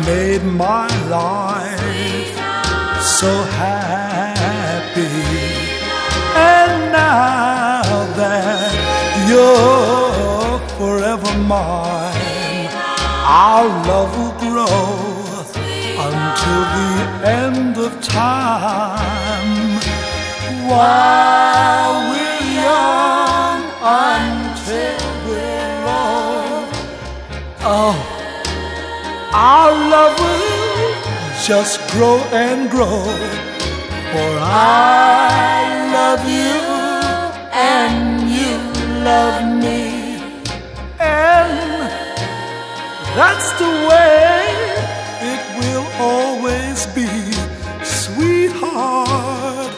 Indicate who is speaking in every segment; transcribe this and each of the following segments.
Speaker 1: made my life so happy. And now that you're forever mine, our love will grow until the end of time. While we're young, until we're old, oh, our love will just grow and grow. For I love you and you love me, and that's the way it will always be. Sweetheart,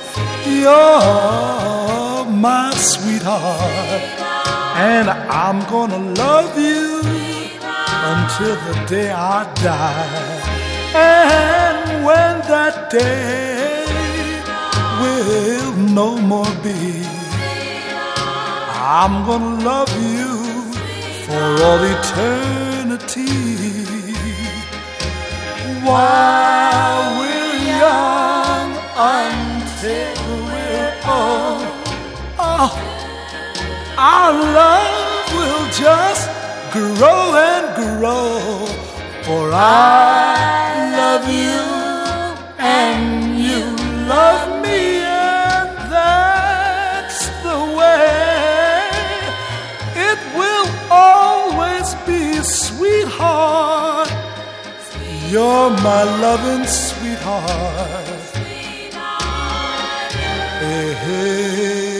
Speaker 1: you're my sweetheart, and I'm gonna love you until the day I die. And when that day will no more be, I'm gonna love you for all eternity. While we're young, until we're old, oh, our love will just grow and grow. For I love you and you love me, and that's the way it will always be. Sweetheart, you're my loving sweetheart. Hey, hey.